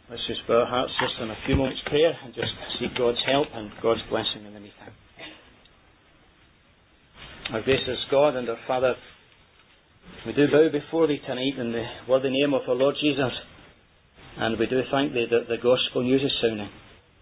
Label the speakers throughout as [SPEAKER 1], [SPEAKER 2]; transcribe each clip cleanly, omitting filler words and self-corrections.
[SPEAKER 1] Let's just bow our hearts just in a few moments' prayer and just seek God's help and God's blessing in the meantime. Our gracious God and our Father, we do bow before Thee tonight in the worthy name of our Lord Jesus, and we do thank Thee that the gospel news is sounding.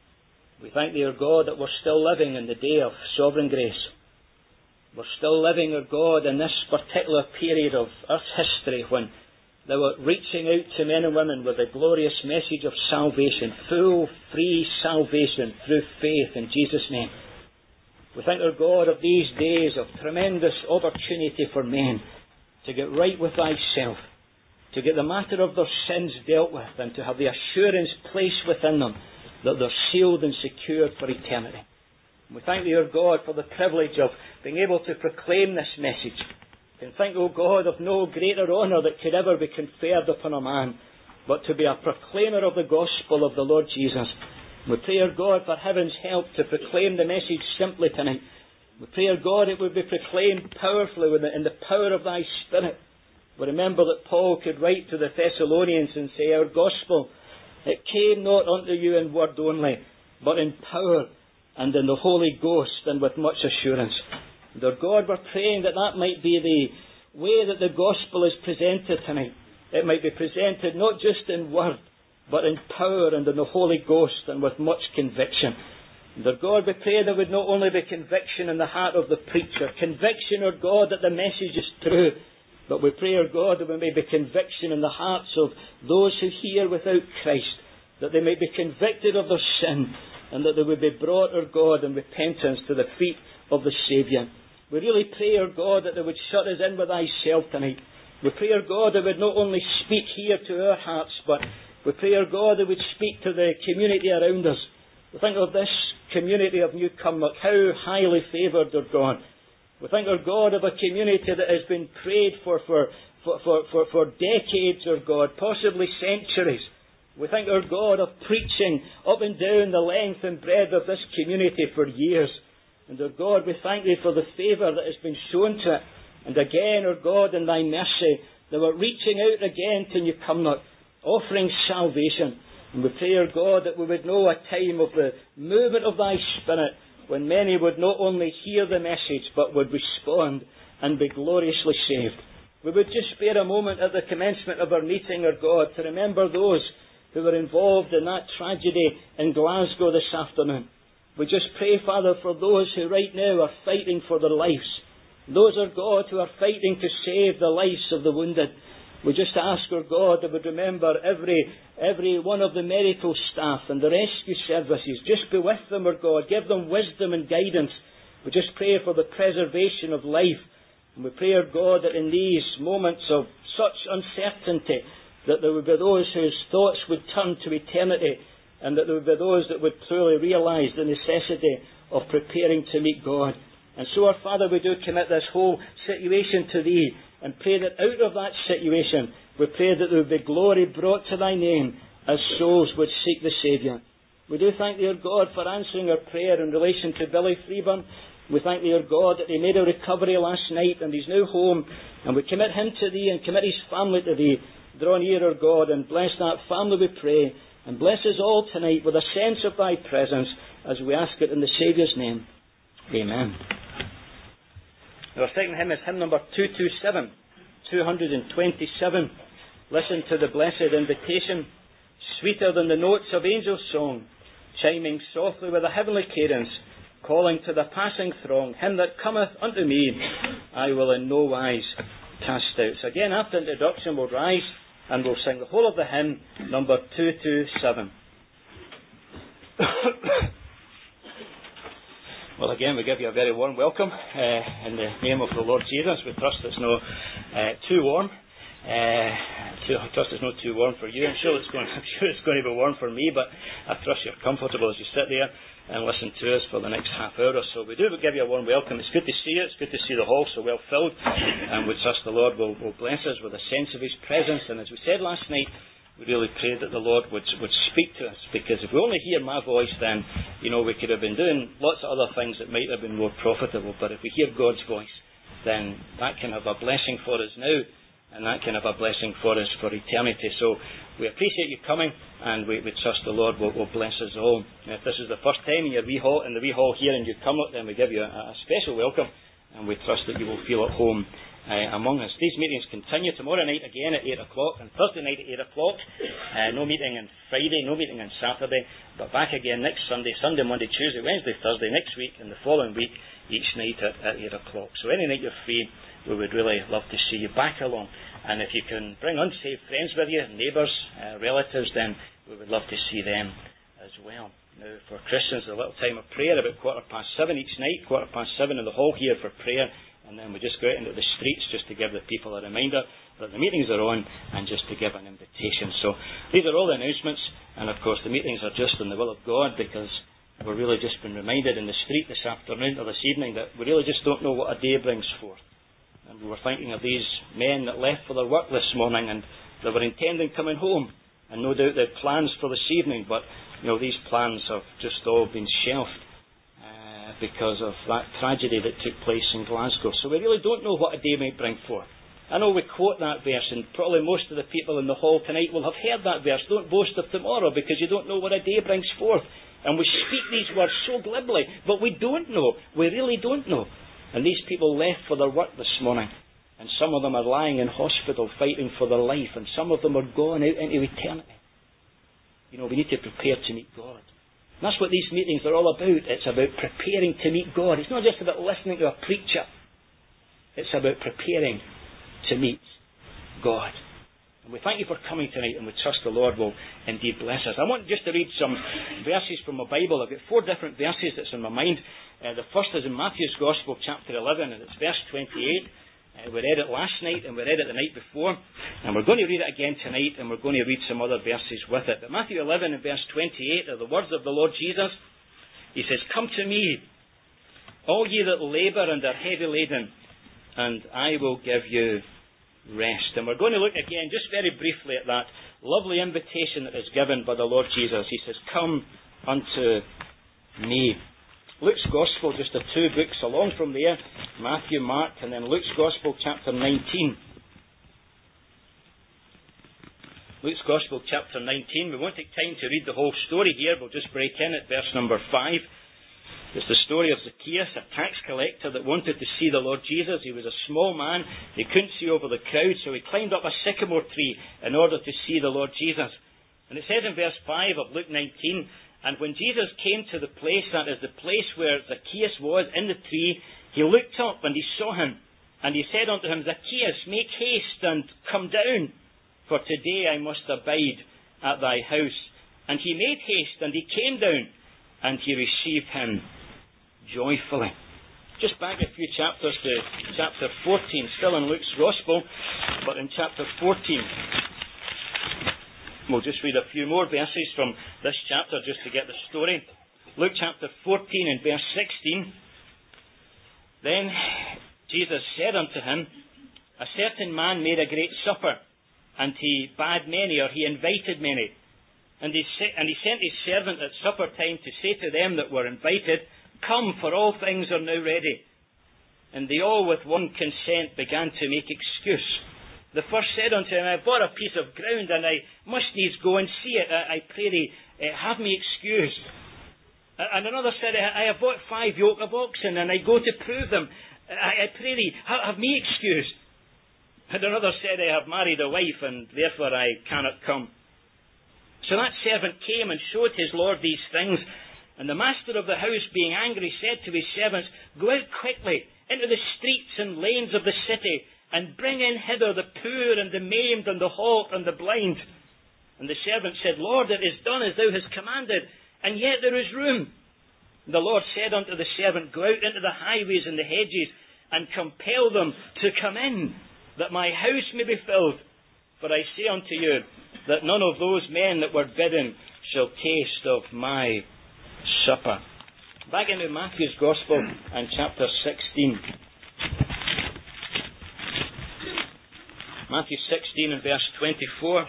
[SPEAKER 1] We thank Thee, our God, that we're still living in the day of sovereign grace. We're still living, our God, in this particular period of Earth's history when Thou art reaching out to men and women with the glorious message of salvation, full, free salvation through faith in Jesus' name. We thank our God of these days of tremendous opportunity for men to get right with Thyself, to get the matter of their sins dealt with, and to have the assurance placed within them that they're sealed and secured for eternity. We thank Thee, our God, for the privilege of being able to proclaim this message. And thank, O God, of no greater honour that could ever be conferred upon a man, but to be a proclaimer of the gospel of the Lord Jesus. We pray, our God, for heaven's help to proclaim the message simply tonight. We pray, our God, it would be proclaimed powerfully in the power of Thy Spirit. We remember that Paul could write to the Thessalonians and say, our gospel, it came not unto you in word only, but in power and in the Holy Ghost and with much assurance. And our God, we're praying that that might be the way that the gospel is presented tonight. It might be presented not just in word, but in power and in the Holy Ghost and with much conviction. And our God, we pray there would not only be conviction in the heart of the preacher, conviction, our God, that the message is true, but we pray, our God, that there may be conviction in the hearts of those who hear without Christ, that they may be convicted of their sin, and that they would be brought, our God, in repentance to the feet of the Saviour. We really pray, our God, that they would shut us in with Thyself tonight. We pray, our God, that would not only speak here to our hearts, but we pray, our God, that would speak to the community around us. We think of this community of New Cumnock, how highly favoured, our God. We think, our God, of a community that has been prayed for decades, our God, possibly centuries. We think, our God, of preaching up and down the length and breadth of this community for years. And, our God, we thank Thee for the favour that has been shown to it. And again, our God, in Thy mercy, they were reaching out again to New Cumnock, offering salvation. And we pray, our God, that we would know a time of the movement of Thy Spirit, when many would not only hear the message, but would respond and be gloriously saved. We would just spare a moment at the commencement of our meeting, our God, to remember those who were involved in that tragedy in Glasgow this afternoon. We just pray, Father, for those who right now are fighting for their lives. Those, our God, who are fighting to save the lives of the wounded. We just ask, our God, that would remember every one of the medical staff and the rescue services. Just be with them, our God. Give them wisdom and guidance. We just pray for the preservation of life. And we pray, our God, that in these moments of such uncertainty, that there would be those whose thoughts would turn to eternity, and that there would be those that would truly realise the necessity of preparing to meet God. And so, our Father, we do commit this whole situation to Thee, and pray that out of that situation, we pray that there would be glory brought to Thy name as souls would seek the Saviour. We do thank Thee, our God, for answering our prayer in relation to Billy Freeburn. We thank Thee, our God, that he made a recovery last night and he's now home, and we commit him to Thee and commit his family to Thee. Draw near, our God, and bless that family, we pray, and bless us all tonight with a sense of Thy presence as we ask it in the Saviour's name. Amen. Our second hymn is hymn number 227, 227. Listen to the blessed invitation, sweeter than the notes of angel song, chiming softly with a heavenly cadence, calling to the passing throng, him that cometh unto me, I will in no wise cast out. So again, after introduction, we'll rise and we'll sing the whole of the hymn, number 227. Well, again, we give you a very warm welcome in the name of the Lord Jesus. We trust it's not too warm. I trust it's not too warm for you. I'm sure it's going to be warm for me, but I trust you're comfortable as you sit there and listen to us for the next half hour or so. We do give you a warm welcome. It's good to see you. It's good to see the hall so well filled, and we trust the Lord will bless us with a sense of His presence. And as we said last night, we really pray that the Lord would speak to us, because if we only hear my voice, then we could have been doing lots of other things that might have been more profitable. But if we hear God's voice, then that can have a blessing for us now and that kind of a blessing for us for eternity. So we appreciate you coming, and we trust the Lord will bless us all. And if this is the first time in the wee hall here, and you come up, then we give you a special welcome, and we trust that you will feel at home among us. These meetings continue tomorrow night again at 8 o'clock, and Thursday night at 8 o'clock. No meeting on Friday, no meeting on Saturday, but back again next Sunday, Monday, Tuesday, Wednesday, Thursday next week, and the following week, each night at 8 o'clock. So any night you're free, we would really love to see you back along. And if you can bring unsaved friends with you, neighbours, relatives, then we would love to see them as well. Now, for Christians, a little time of prayer, about 7:15 each night, 7:15 in the hall here for prayer, and then we just go out into the streets just to give the people a reminder that the meetings are on, and just to give an invitation. So these are all the announcements, and of course the meetings are just in the will of God, because we're really just been reminded in the street this afternoon or this evening that we really just don't know what a day brings forth. And we were thinking of these men that left for their work this morning, and they were intending coming home, and no doubt they had plans for this evening, but these plans have just all been shelved because of that tragedy that took place in Glasgow. So we really don't know what a day might bring forth. I know we quote that verse, and probably most of the people in the hall tonight will have heard that verse. Don't boast of tomorrow, because you don't know what a day brings forth. And we speak these words so glibly, but we don't know. We really don't know. And these people left for their work this morning, and some of them are lying in hospital fighting for their life, and some of them are going out into eternity. We need to prepare to meet God. And that's what these meetings are all about. It's about preparing to meet God. It's not just about listening to a preacher. It's about preparing to meet God. And we thank you for coming tonight, and we trust the Lord will indeed bless us. I want just to read some verses from my Bible. I've got 4 different verses that's in my mind. The first is in Matthew's Gospel, chapter 11, and it's verse 28. We read it last night, and we read it the night before, and we're going to read it again tonight, and we're going to read some other verses with it. But Matthew 11 and verse 28 are the words of the Lord Jesus. He says, "Come to me, all ye that labour and are heavy laden, and I will give you rest." And we're going to look again, just very briefly, at that lovely invitation that is given by the Lord Jesus. He says, "Come unto me." Luke's Gospel, just the 2 books along from there, Matthew, Mark, and then Luke's Gospel, chapter 19. Luke's Gospel, chapter 19. We won't take time to read the whole story here. We'll just break in at verse number 5. It's the story of Zacchaeus, a tax collector that wanted to see the Lord Jesus. He was a small man. He couldn't see over the crowd, so he climbed up a sycamore tree in order to see the Lord Jesus. And it says in verse 5 of Luke 19, "And when Jesus came to the place, that is the place where Zacchaeus was in the tree, he looked up and he saw him. And he said unto him, Zacchaeus, make haste and come down, for today I must abide at thy house. And he made haste and he came down, and he received him joyfully." Just back a few chapters to chapter 14, still in Luke's Gospel, but in chapter 14. We'll just read a few more verses from this chapter just to get the story. Luke chapter 14 and verse 16. "Then Jesus said unto him, A certain man made a great supper, and he bade many," or he invited many. And he sent his servant at supper time to say to them that were invited, Come, for all things are now ready. And they all with one consent began to make excuse. The first said unto him, I bought a piece of ground, and I must needs go and see it. I pray thee, have me excused. And another said, I have bought 5 yoke of oxen, and I go to prove them. I pray thee, have me excused. And another said, I have married a wife, and therefore I cannot come. So that servant came and showed his lord these things. And the master of the house, being angry, said to his servants, Go out quickly into the streets and lanes of the city, and bring in hither the poor and the maimed and the halt and the blind. And the servant said, Lord, it is done as thou hast commanded, and yet there is room. And the Lord said unto the servant, Go out into the highways and the hedges, and compel them to come in, that my house may be filled. For I say unto you, that none of those men that were bidden shall taste of my supper. Back into Matthew's Gospel and chapter 16. Matthew 16 and verse 24.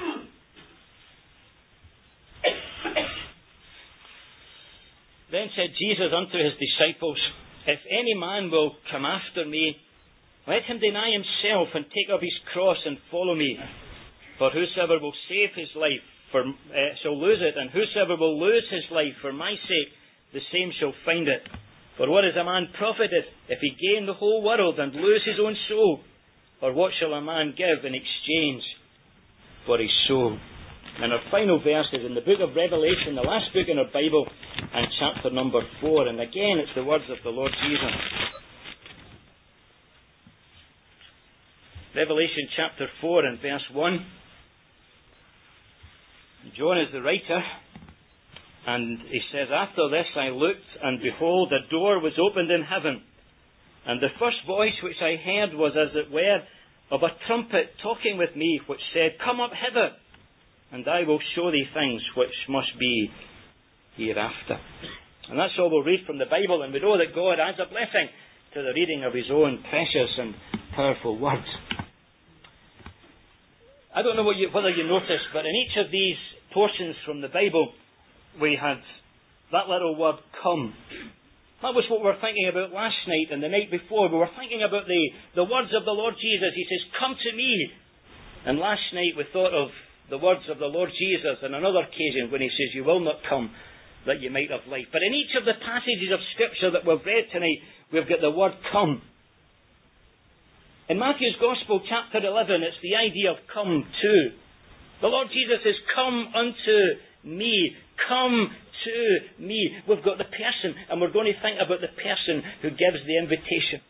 [SPEAKER 1] Then said Jesus unto his disciples, If any man will come after me, Let him deny himself and take up his cross and follow me. For whosoever will save his life shall lose it, and whosoever will lose his life for my sake, the same shall find it. For what is a man profited if he gain the whole world and lose his own soul? Or what shall a man give in exchange for his soul? And our final verse is in the book of Revelation, the last book in our Bible, and chapter number 4. And again, it's the words of the Lord Jesus. Revelation chapter 4 and verse 1. John is the writer, and he says, After this I looked, and behold, a door was opened in heaven. And the first voice which I heard was as it were of a trumpet talking with me, which said, Come up hither, and I will show thee things which must be hereafter. And that's all we'll read from the Bible, and we know that God adds a blessing to the reading of his own precious and powerful words. I don't know whether you noticed, but in each of these portions from the Bible, we had that little word, come. That was what we were thinking about last night and the night before. We were thinking about the words of the Lord Jesus. He says, Come to me. And last night we thought of the words of the Lord Jesus on another occasion when he says, You will not come that you might have life. But in each of the passages of Scripture that we've read tonight, we've got the word come. In Matthew's Gospel, chapter 11, it's the idea of come to. The Lord Jesus says, Come unto me. Come to me. We've got the person, and we're going to think about the person who gives the invitation.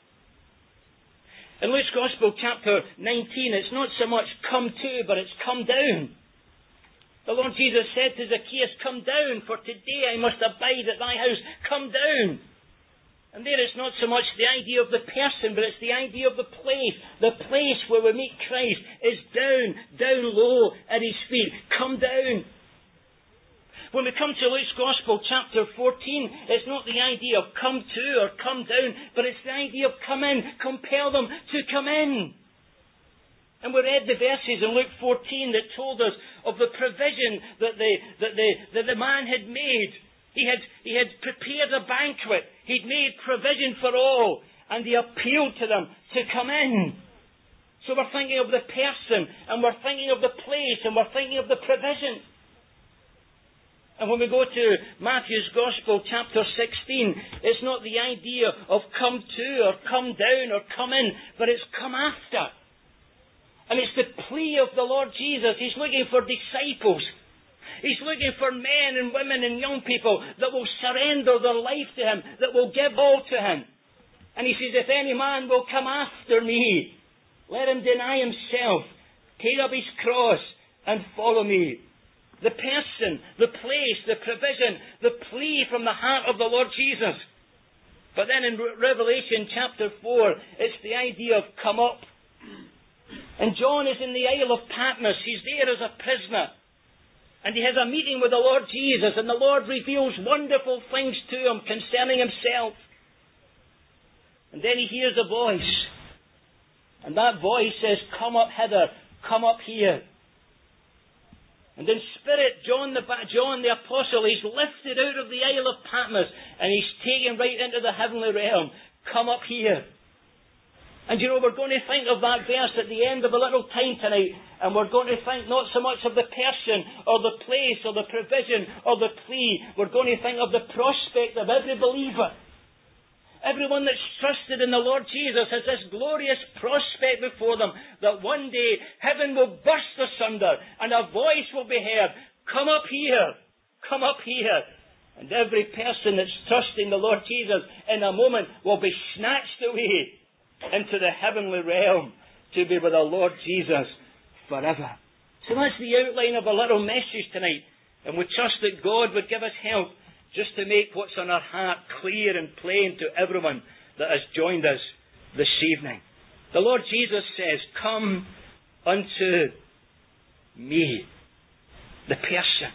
[SPEAKER 1] In Luke's Gospel, chapter 19, it's not so much come to, but it's come down. The Lord Jesus said to Zacchaeus, Come down, for today I must abide at thy house. Come down. And there it's not so much the idea of the person, but it's the idea of the place. The place where we meet Christ is down low at his feet. Come down. When we come to Luke's Gospel, chapter 14, it's not the idea of come to or come down, but it's the idea of come in. Compel them to come in. And we read the verses in Luke 14 that told us of the provision that the man had made. He had prepared a banquet. He'd made provision for all. And he appealed to them to come in. So we're thinking of the person, and we're thinking of the place, and we're thinking of the provision. And when we go to Matthew's Gospel, chapter 16, it's not the idea of come to, or come down, or come in, but it's come after. And it's the plea of the Lord Jesus. He's looking for disciples. He's looking for men and women and young people that will surrender their life to him, that will give all to him. And he says, if any man will come after me, let him deny himself, take up his cross, and follow me. The person, the place, the provision, the plea from the heart of the Lord Jesus. But then in Revelation chapter 4, it's the idea of come up. And John is in the Isle of Patmos. He's there as a prisoner. And he has a meeting with the Lord Jesus, and the Lord reveals wonderful things to him concerning himself. And then he hears a voice. And that voice says, Come up hither, come up here. And in spirit, John the Apostle, he's lifted out of the Isle of Patmos, and he's taken right into the heavenly realm. Come up here. And you know, we're going to think of that verse at the end of a little time tonight, and we're going to think not so much of the person, or the place, or the provision, or the plea. We're going to think of the prospect of every believer. Everyone that's trusted in the Lord Jesus has this glorious prospect before them, that one day heaven will burst asunder, and a voice will be heard, Come up here, come up here. And every person that's trusting the Lord Jesus in a moment will be snatched away into the heavenly realm to be with the Lord Jesus forever. So that's the outline of a little message tonight. And we trust that God would give us help just to make what's on our heart clear and plain to everyone that has joined us this evening. The Lord Jesus says, Come unto me. The person.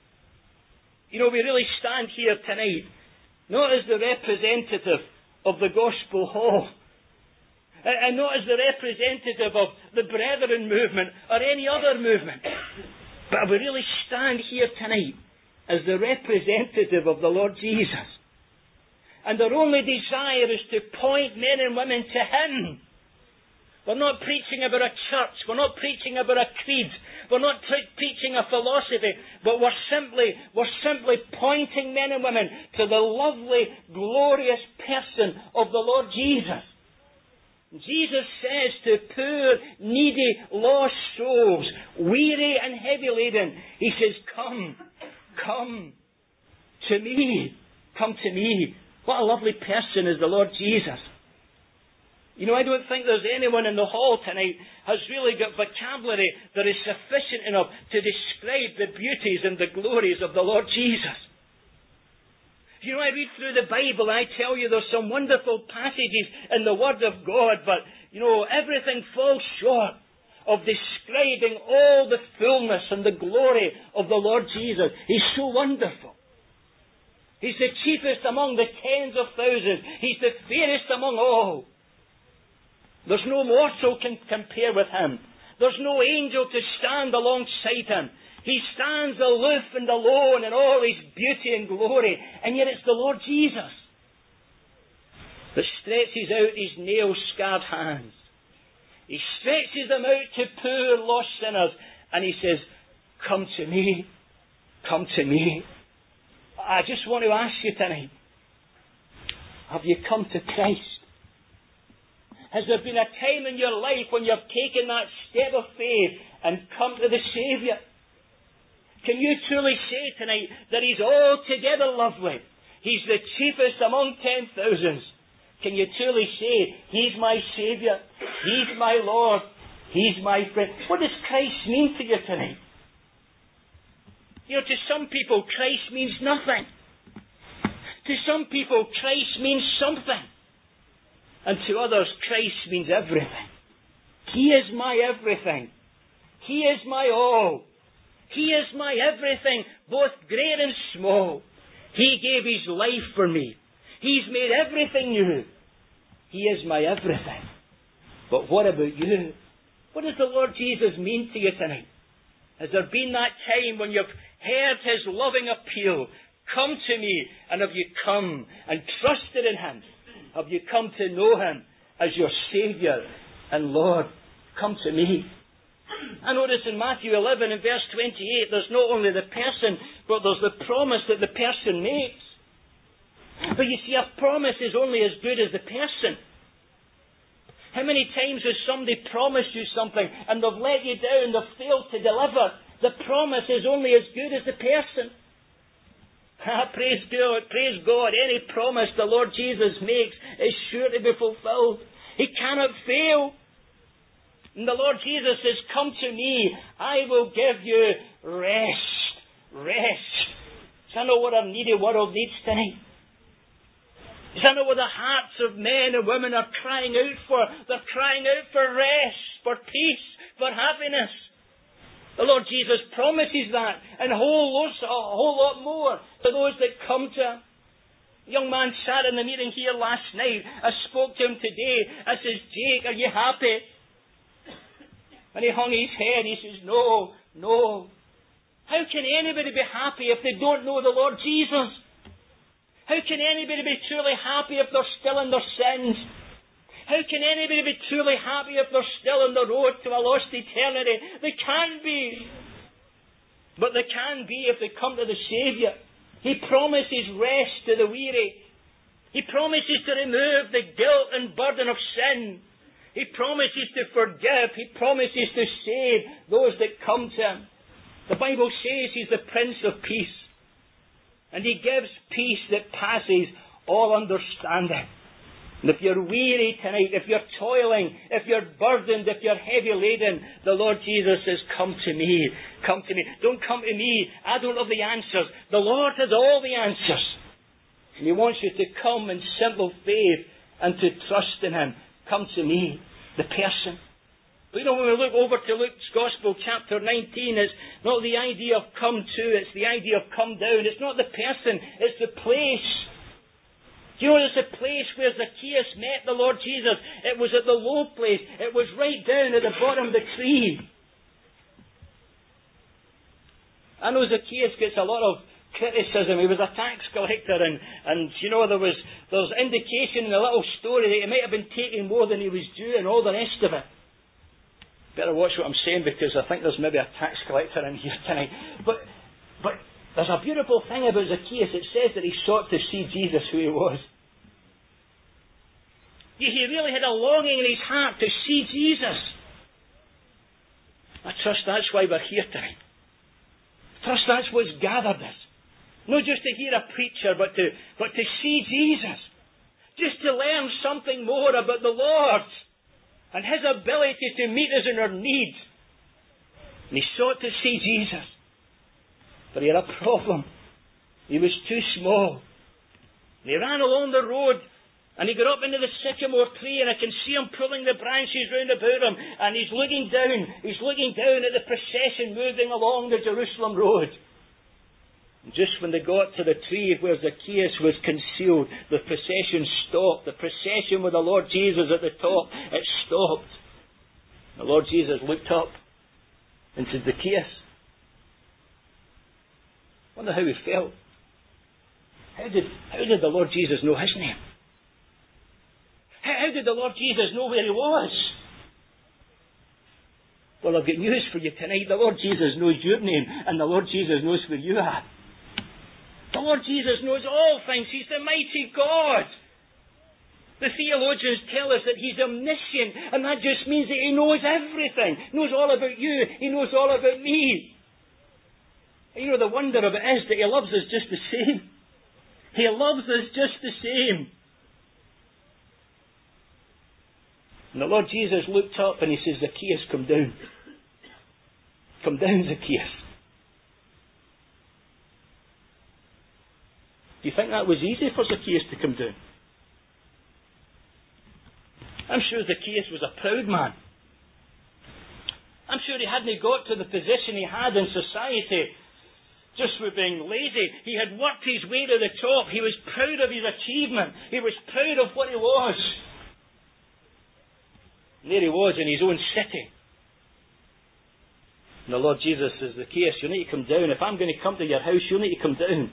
[SPEAKER 1] You know, we really stand here tonight not as the representative of the Gospel Hall, and not as the representative of the Brethren movement or any other movement. But we really stand here tonight as the representative of the Lord Jesus. And our only desire is to point men and women to Him. We're not preaching about a church. We're not preaching about a creed. We're not preaching a philosophy. But we're simply pointing men and women to the lovely, glorious person of the Lord Jesus. Jesus says to poor, needy, lost souls, weary and heavy laden, He says, come to me. Come to me. What a lovely person is the Lord Jesus. You know, I don't think there's anyone in the hall tonight has really got vocabulary that is sufficient enough to describe the beauties and the glories of the Lord Jesus. You know, I read through the Bible and I tell you there's some wonderful passages in the Word of God, but, you know, everything falls short of describing all the fullness and the glory of the Lord Jesus. He's so wonderful. He's the chiefest among the tens of thousands. He's the fairest among all. There's no mortal can compare with Him. There's no angel to stand alongside Him. He stands aloof and alone in all His beauty and glory. And yet it's the Lord Jesus that stretches out His nail-scarred hands. He stretches them out to poor lost sinners. And He says, come to me. Come to me. I just want to ask you tonight, have you come to Christ? Has there been a time in your life when you've taken that step of faith and come to the Saviour? Can you truly say tonight that He's altogether lovely? He's the chiefest among 10,000s. Can you truly say, He's my Saviour, He's my Lord, He's my friend? What does Christ mean to you tonight? You know, to some people, Christ means nothing. To some people, Christ means something. And to others, Christ means everything. He is my everything. He is my all. He is my everything, both great and small. He gave His life for me. He's made everything new. He is my everything. But what about you? What does the Lord Jesus mean to you tonight? Has there been that time when you've heard His loving appeal? Come to me. And have you come and trusted in Him? Have you come to know Him as your Saviour and Lord? Come to me. I notice in Matthew 11 and verse 28, there's not only the person, but there's the promise that the person makes. But you see, a promise is only as good as the person. How many times has somebody promised you something and they've let you down, they've failed to deliver? The promise is only as good as the person. Praise God, any promise the Lord Jesus makes is sure to be fulfilled. He cannot fail. And the Lord Jesus says, come to me, I will give you rest. Rest. Does that know what our needy world needs tonight? Does that know what the hearts of men and women are crying out for? They're crying out for rest, for peace, for happiness. The Lord Jesus promises that, and a whole lot more to those that come to Him. A young man sat in the meeting here last night. I spoke to him today. I says, Jake, are you happy? And he hung his head. He says, no. How can anybody be happy if they don't know the Lord Jesus? How can anybody be truly happy if they're still in their sins? How can anybody be truly happy if they're still on the road to a lost eternity? They can't be. But they can be if they come to the Saviour. He promises rest to the weary. He promises to remove the guilt and burden of sin. He promises to forgive. He promises to save those that come to Him. The Bible says He's the Prince of Peace. And He gives peace that passes all understanding. And if you're weary tonight, if you're toiling, if you're burdened, if you're heavy laden, the Lord Jesus says, come to me. Come to me. Don't come to me. I don't have the answers. The Lord has all the answers. And He wants you to come in simple faith and to trust in Him. Come to me, the person. But you know, when we look over to Luke's Gospel, chapter 19, it's not the idea of come to, it's the idea of come down. It's not the person, it's the place. Do you know there's a place where Zacchaeus met the Lord Jesus? It was at the low place. It was right down at the bottom of the tree. I know Zacchaeus gets a lot of criticism. He was a tax collector and you know there's indication in the little story that he might have been taking more than he was due and all the rest of it. Better watch what I'm saying, because I think there's maybe a tax collector in here tonight. But there's a beautiful thing about Zacchaeus. It says that he sought to see Jesus, who he was. He really had a longing in his heart to see Jesus. I trust that's why we're here tonight. I trust that's what's gathered us. Not just to hear a preacher, but to see Jesus. Just to learn something more about the Lord and His ability to meet us in our needs. And he sought to see Jesus. But he had a problem. He was too small. And he ran along the road, and he got up into the sycamore tree, and I can see him pulling the branches round about him, and he's looking down at the procession moving along the Jerusalem road. And just when they got to the tree where Zacchaeus was concealed, the procession stopped. The procession with the Lord Jesus at the top, it stopped. The Lord Jesus looked up and said, Zacchaeus. I wonder how he felt. How did the Lord Jesus know his name? How did the Lord Jesus know where he was? Well, I've got news for you tonight. The Lord Jesus knows your name, and the Lord Jesus knows where you are. The Lord Jesus knows all things. He's the mighty God. The theologians tell us that He's omniscient, and that just means that He knows everything. He knows all about you. He knows all about me. And you know, the wonder of it is that He loves us just the same. He loves us just the same. And the Lord Jesus looked up and He says, Zacchaeus, come down. Come down, Zacchaeus. Do you think that was easy for Zacchaeus to come down? I'm sure Zacchaeus was a proud man. I'm sure he hadn't got to the position he had in society just for being lazy. He had worked his way to the top. He was proud of his achievement. He was proud of what he was. And there he was in his own city. And the Lord Jesus says, Zacchaeus, you need to come down. If I'm going to come to your house, you need to come down.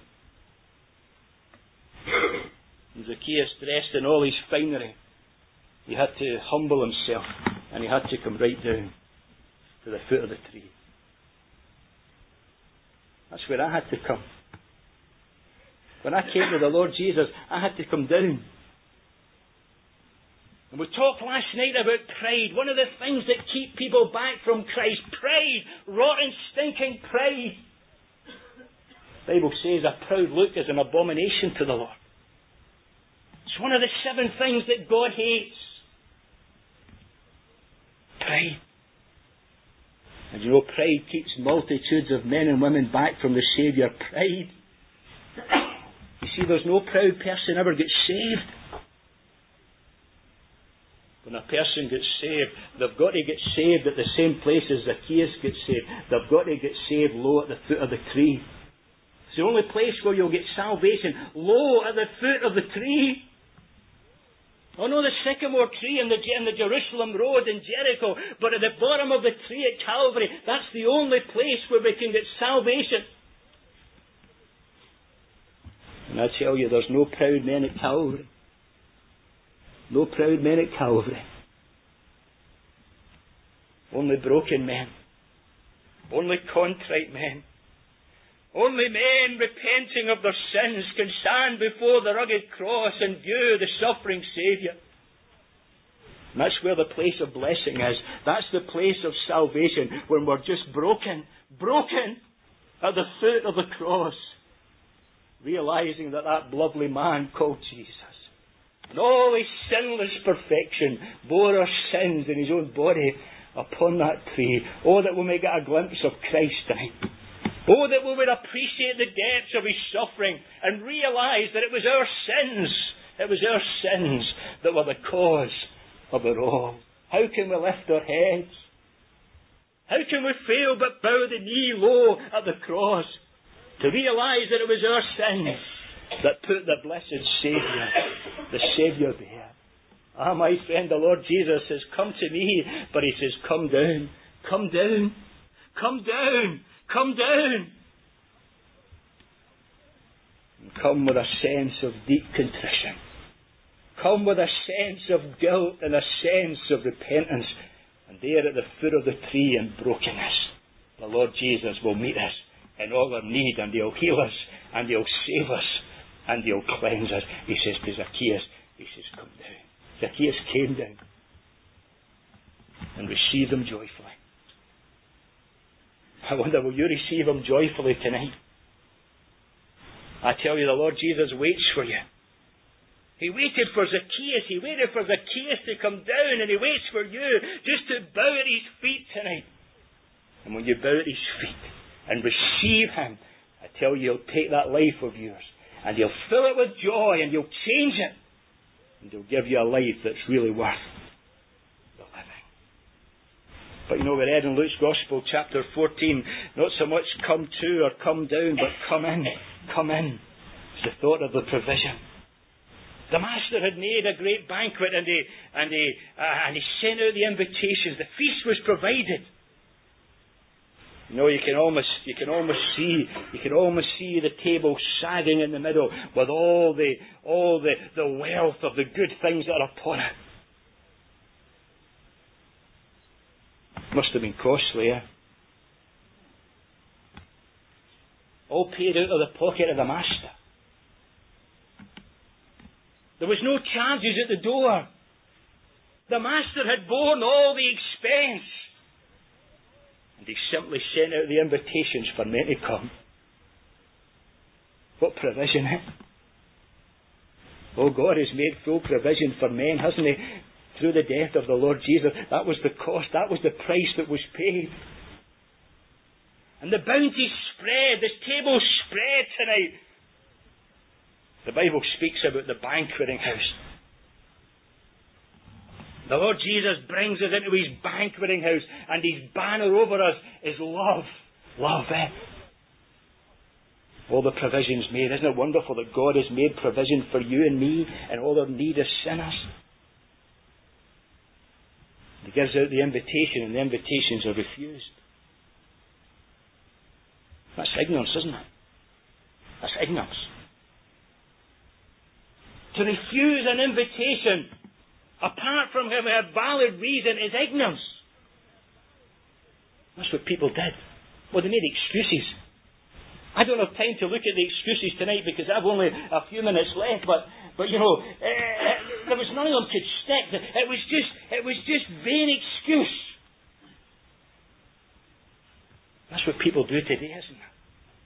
[SPEAKER 1] And Zacchaeus, dressed in all his finery, he had to humble himself, and he had to come right down to the foot of the tree. That's where I had to come. When I came to the Lord Jesus, I had to come down. And we talked last night about pride. One of the things that keep people back from Christ, pride, rotten, stinking pride. The Bible says a proud look is an abomination to the Lord. It's one of the 7 things that God hates. Pride. And you know, pride keeps multitudes of men and women back from the Saviour. Pride. You see, there's no proud person ever gets saved. When a person gets saved, they've got to get saved at the same place as Zacchaeus gets saved. They've got to get saved low at the foot of the tree. It's the only place where you'll get salvation, low at the foot of the tree. Oh no, the sycamore tree in the Jerusalem road in Jericho, but at the bottom of the tree at Calvary, that's the only place where we can get salvation. And I tell you, there's no proud men at Calvary. No proud men at Calvary. Only broken men. Only contrite men. Only men repenting of their sins can stand before the rugged cross and view the suffering Saviour. And that's where the place of blessing is. That's the place of salvation, when we're just broken at the foot of the cross, realising that lovely man called Jesus, and all His sinless perfection, bore our sins in His own body upon that tree. Oh, that we may get a glimpse of Christ tonight. Oh, that we would appreciate the depths of His suffering and realise that it was our sins that were the cause of it all. How can we lift our heads? How can we fail but bow the knee low at the cross to realise that it was our sins that put the blessed Saviour there? Ah, my friend, the Lord Jesus says, come to me, but He says, come down, come down, come down. Come down. And come with a sense of deep contrition. Come with a sense of guilt and a sense of repentance. And there at the foot of the tree in brokenness, the Lord Jesus will meet us in all our need, and He'll heal us, and He'll save us, and He'll cleanse us. He says to Zacchaeus, He says, come down. Zacchaeus came down and received Him joyfully. I wonder, will you receive Him joyfully tonight? I tell you, the Lord Jesus waits for you. He waited for Zacchaeus. He waited for Zacchaeus to come down, and He waits for you just to bow at His feet tonight. And when you bow at His feet and receive Him, I tell you, He'll take that life of yours and He'll fill it with joy, and He'll change it, and He'll give you a life that's really worth the living. But you know, we read in Luke's Gospel, chapter 14, not so much come to or come down, but come in. Come in. It's the thought of the provision. The Master had made a great banquet, and he sent out the invitations. The feast was provided. You know, you can almost see the table sagging in the middle with all the wealth of the good things that are upon it. Must have been costly, eh? All paid out of the pocket of the Master. There was no charges at the door. The Master had borne all the expense. And He simply sent out the invitations for men to come. What provision, eh? Oh, God has made full provision for men, hasn't He? Through the death of the Lord Jesus. That was the cost. That was the price that was paid. And the bounty spread. This table spread tonight. The Bible speaks about the banqueting house. The Lord Jesus brings us into His banqueting house, and His banner over us is love. Love, eh? All the provisions made. Isn't it wonderful that God has made provision for you and me and all our need as sinners? He gives out the invitation, and the invitations are refused. That's ignorance, isn't it? That's ignorance. To refuse an invitation, apart from having a valid reason, is ignorance. That's what people did. Well, they made excuses. I don't have time to look at the excuses tonight because I've only a few minutes left, but you know, there was none of them could stick. It was just vain excuse. That's what people do today, isn't it?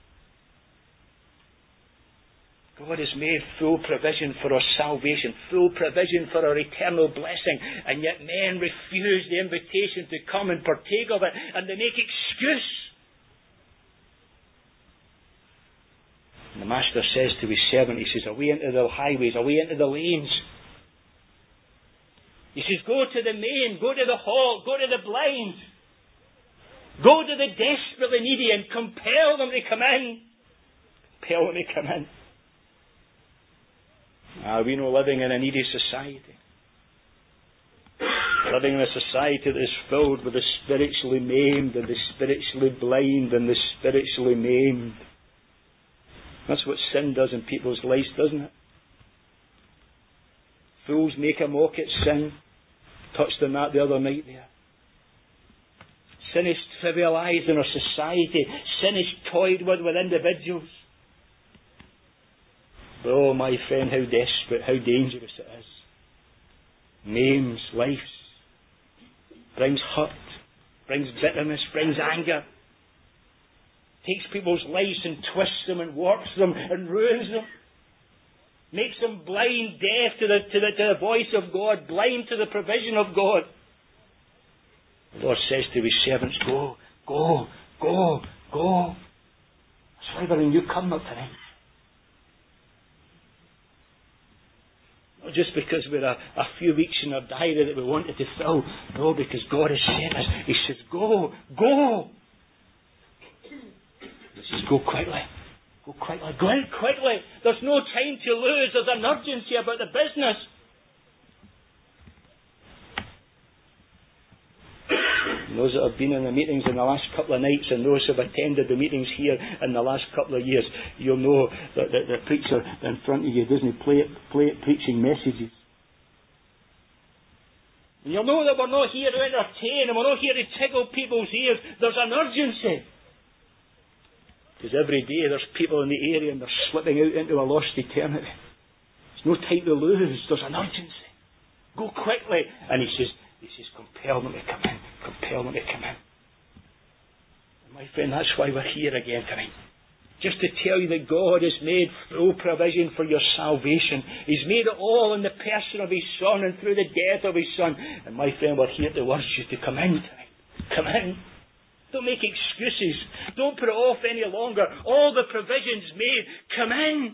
[SPEAKER 1] God has made full provision for our salvation, full provision for our eternal blessing, and yet men refuse the invitation to come and partake of it, and they make excuse. And the Master says to His servant, He says, away into the highways, away into the lanes. He says, go to the maimed, go to the halt, go to the blind. Go to the desperately needy and compel them to come in. Compel them to come in. We know living in a needy society. Living in a society that is filled with the spiritually maimed and the spiritually blind and the spiritually maimed. That's what sin does in people's lives, doesn't it? Fools make a mock at sin. Touched on that the other night there. Sin is trivialised in our society. Sin is toyed with individuals. But oh, my friend, how desperate, how dangerous it is. Maims lives. Brings hurt. Brings bitterness. Brings anger. Takes people's lives and twists them and warps them and ruins them. Makes them blind, deaf to the voice of God. Blind to the provision of God. The Lord says to His servants, go, go, go, go. That's why when you come up tonight. Not just because we're a few weeks in our diary that we wanted to fill. No, because God has sent us. He says, go, go. He says, go quickly. Go quickly. Go in quickly. There's no time to lose. There's an urgency about the business. Those that have been in the meetings in the last couple of nights and those who have attended the meetings here in the last couple of years, you'll know that the preacher in front of you doesn't play it preaching messages. And you'll know that we're not here to entertain and we're not here to tickle people's ears. There's an urgency. Because every day there's people in the area and they're slipping out into a lost eternity. There's no time to lose. There's an urgency. Go quickly. And he says, compel them to come in. Compel them to come in. And my friend, that's why we're here again tonight. Just to tell you that God has made full provision for your salvation. He's made it all in the person of His Son and through the death of His Son. And my friend, we're here to urge you to come in tonight. Come in. Don't make excuses. Don't put it off any longer. All the provisions made. Come in.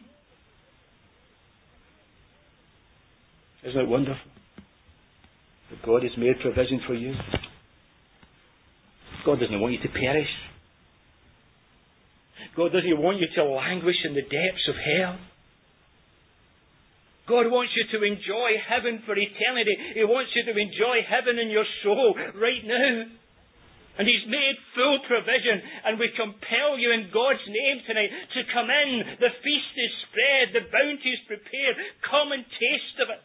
[SPEAKER 1] Isn't it wonderful that God has made provision for you? God doesn't want you to perish. God doesn't want you to languish in the depths of hell. God wants you to enjoy heaven for eternity. He wants you to enjoy heaven in your soul right now. And He's made full provision. And we compel you in God's name tonight to come in. The feast is spread. The bounty is prepared. Come and taste of it.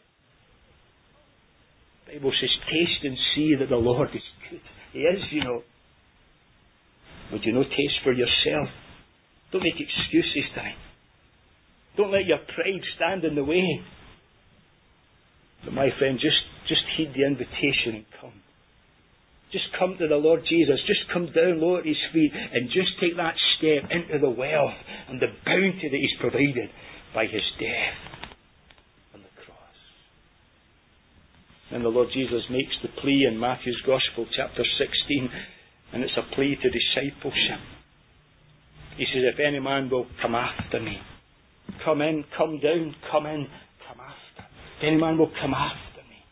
[SPEAKER 1] The Bible says, taste and see that the Lord is good. He is, you know. Would you not taste for yourself? Don't make excuses tonight. Don't let your pride stand in the way. But my friend, just heed the invitation and come. Just come to the Lord Jesus. Just come down low at His feet and just take that step into the wealth and the bounty that He's provided by His death on the cross. And the Lord Jesus makes the plea in Matthew's Gospel, chapter 16, and it's a plea to discipleship. He says, if any man will come after me, come in, come down, come in, come after. If any man will come after me,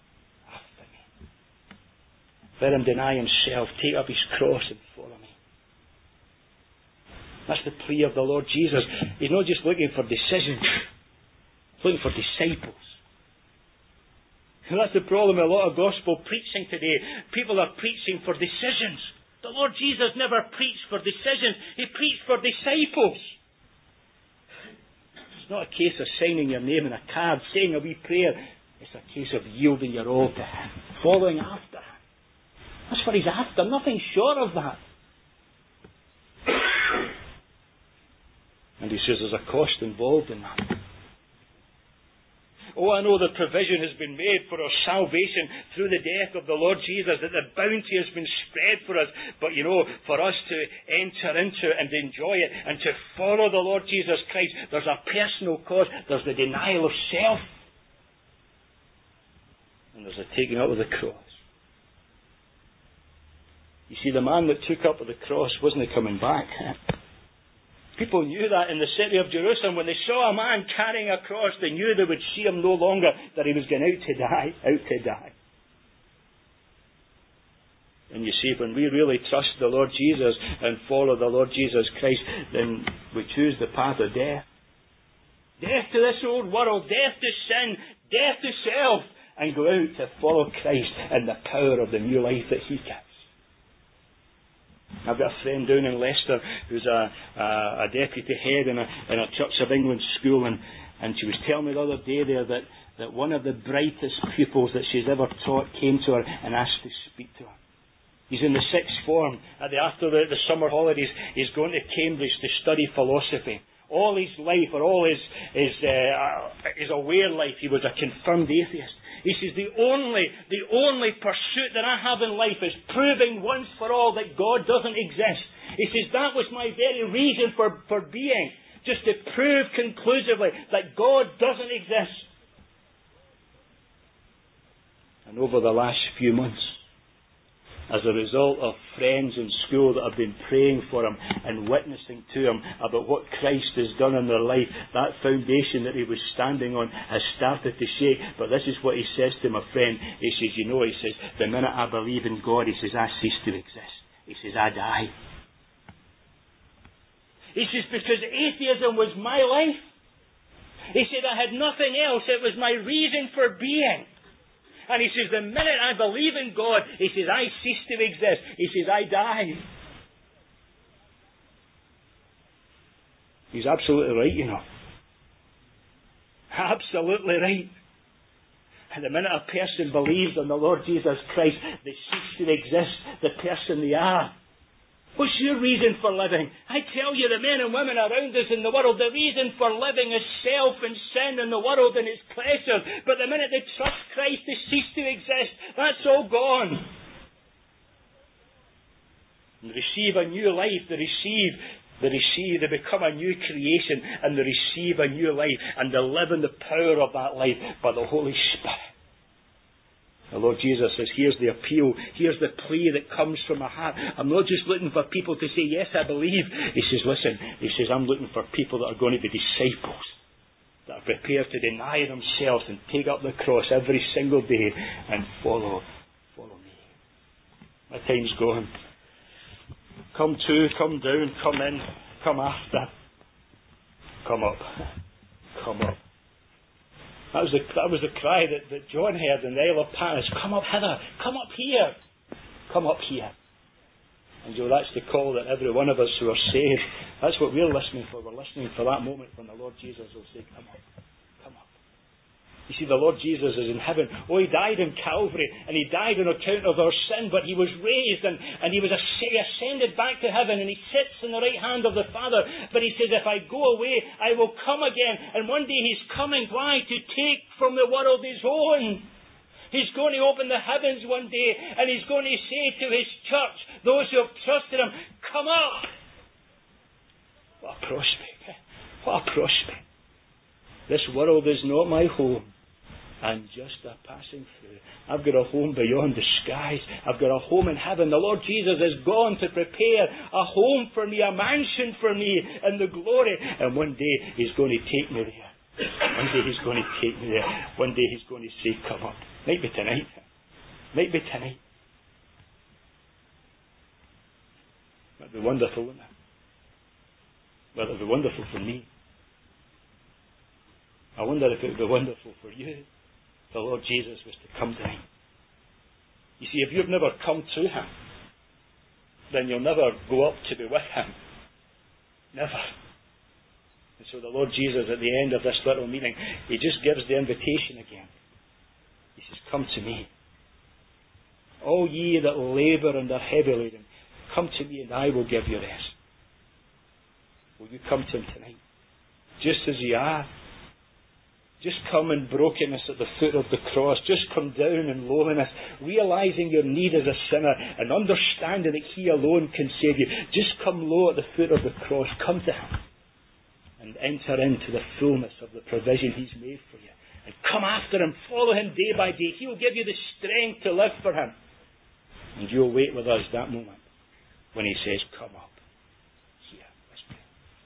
[SPEAKER 1] let him deny himself, take up his cross and follow me. That's the plea of the Lord Jesus. He's not just looking for decisions. He's looking for disciples. And that's the problem with a lot of gospel preaching today. People are preaching for decisions. The Lord Jesus never preached for decisions. He preached for disciples. It's not a case of signing your name in a card, saying a wee prayer. It's a case of yielding your all to Him, following after Him. That's what He's after, nothing short of that. And He says there's a cost involved in that. Oh, I know the provision has been made for our salvation through the death of the Lord Jesus, that the bounty has been spread for us. But you know, for us to enter into and enjoy it and to follow the Lord Jesus Christ, there's a personal cost. There's the denial of self. And there's a taking up of the cross. You see, the man that took up the cross wasn't coming back. People knew that in the city of Jerusalem. When they saw a man carrying a cross, they knew they would see him no longer, that he was going out to die. And you see, when we really trust the Lord Jesus and follow the Lord Jesus Christ, then we choose the path of death. Death to this old world, death to sin, death to self, and go out to follow Christ in the power of the new life that He gives. I've got a friend down in Leicester who's a deputy head in a Church of England school, and she was telling me the other day there that one of the brightest pupils that she's ever taught came to her and asked to speak to her. He's in the sixth form. After the summer holidays, he's going to Cambridge to study philosophy. All his life, or all his aware life, he was a confirmed atheist. He says, the only pursuit that I have in life is proving once for all that God doesn't exist. He says, that was my very reason for being, just to prove conclusively that God doesn't exist. And over the last few months, as a result of friends in school that have been praying for him and witnessing to him about what Christ has done in their life, that foundation that he was standing on has started to shake. But this is what he says to my friend. He says, the minute I believe in God, he says, I cease to exist. He says, I die. He says, because atheism was my life. He said, I had nothing else. It was my reason for being. And he says, the minute I believe in God, he says, I cease to exist. He says, I die. He's absolutely right, you know. Absolutely right. And the minute a person believes on the Lord Jesus Christ, they cease to exist, the person they are. What's your reason for living? I tell you, the men and women around us in the world, the reason for living is self and sin in the world and its pleasures. But the minute they trust Christ, they cease to exist. That's all gone. And they receive a new life. They become a new creation, and they receive a new life, and they live in the power of that life by the Holy Spirit. The Lord Jesus says, here's the appeal, here's the plea that comes from my heart. I'm not just looking for people to say, yes, I believe. He says, listen, I'm looking for people that are going to be disciples, that are prepared to deny themselves and take up the cross every single day and follow me. My time's gone. Come to, come down, come in, come after, come up, come up. That was the cry that John heard in the Isle of Patmos. Come up hither, come up here, come up here. And that's the call that every one of us who are saved, that's what we're listening for. We're listening for that moment when the Lord Jesus will say, come up, come up. You see, the Lord Jesus is in heaven. Oh, He died in Calvary, and He died on account of our sin, but He was raised, and He was ascended back to heaven, and He sits in the right hand of the Father. But He says, if I go away, I will come again. And one day He's coming. Why? To take from the world His own. He's going to open the heavens one day, and He's going to say to His church, those who have trusted Him, come up. What a prospect. What a prospect. This world is not my home. I'm just a passing through. I've got a home beyond the skies. I've got a home in heaven. The Lord Jesus has gone to prepare a home for me, a mansion for me in the glory. And one day He's going to take me there. One day He's going to take me there. One day He's going to say, come up. Might be tonight. Might be tonight. That'd be wonderful, wouldn't it? Well, it'd be wonderful for me. I wonder if it would be wonderful for you. The Lord Jesus was to come tonight. You see, if you've never come to Him, then you'll never go up to be with Him. Never. And so the Lord Jesus, at the end of this little meeting, He just gives the invitation again. He says, come to me. All ye that labour and are heavy laden, come to me and I will give you rest. Will you come to Him tonight? Just as you are. Just come in brokenness at the foot of the cross. Just come down in lowliness, realizing your need as a sinner and understanding that He alone can save you. Just come low at the foot of the cross. Come to Him and enter into the fullness of the provision He's made for you. And come after Him. Follow Him day by day. He'll give you the strength to live for Him. And you'll wait with us that moment when He says, come up. Here. Let's pray.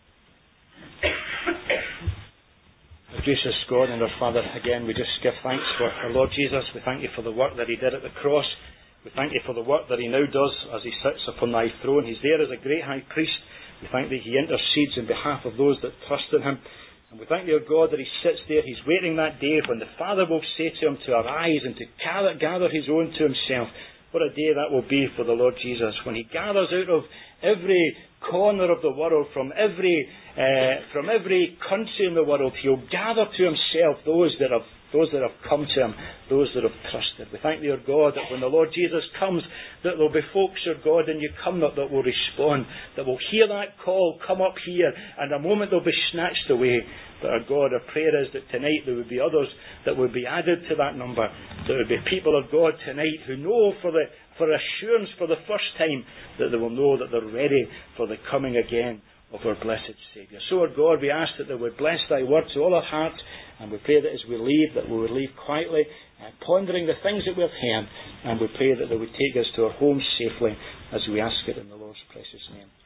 [SPEAKER 1] Gracious God and our Father, again we just give thanks for our Lord Jesus. We thank You for the work that He did at the cross. We thank You for the work that He now does as He sits upon Thy throne. He's there as a great high priest. We thank that He intercedes on behalf of those that trust in Him. And we thank You, God, that He sits there. He's waiting that day when the Father will say to Him to arise and to gather His own to Himself. What a day that will be for the Lord Jesus when He gathers out of every corner of the world, from every country in the world. He'll gather to Himself those that have come to Him, those that have trusted. We thank Thee, O God, that when the Lord Jesus comes, that there'll be folks, O God, in You come that will respond, that will hear that call, come up here, and a moment they'll be snatched away. But our God, our prayer is that tonight there would be others that would be added to that number. There would be people of God tonight who know for assurance for the first time that they will know that they're ready for the coming again of our blessed Saviour. So, our God, we ask that they would bless Thy word to all our hearts, and we pray that as we leave, that we would leave quietly, pondering the things that we've heard, and we pray that they would take us to our homes safely as we ask it in the Lord's precious name.